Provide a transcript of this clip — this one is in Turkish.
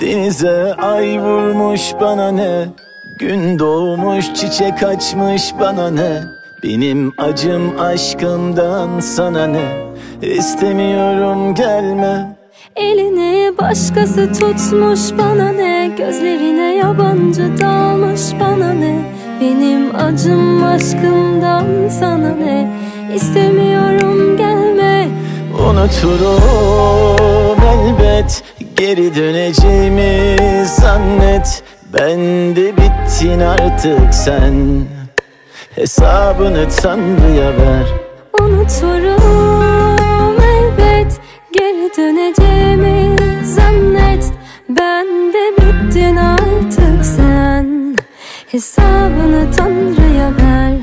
Denize ay vurmuş bana ne, gün doğmuş çiçek açmış bana ne. Benim acım aşkımdan sana ne, istemiyorum gelme. Elini başkası tutmuş bana ne, gözlerine yabancı dalmış bana ne. Benim acım aşkımdan sana ne, istemiyorum gelme. Unuturum elbet, geri döneceğimi zannet. Ben de bittin artık sen, hesabını Tanrı'ya ver. Unuturum elbet, geri döneceğimi zannet. Ben de bittin artık sen, hesabını Tanrı'ya ver.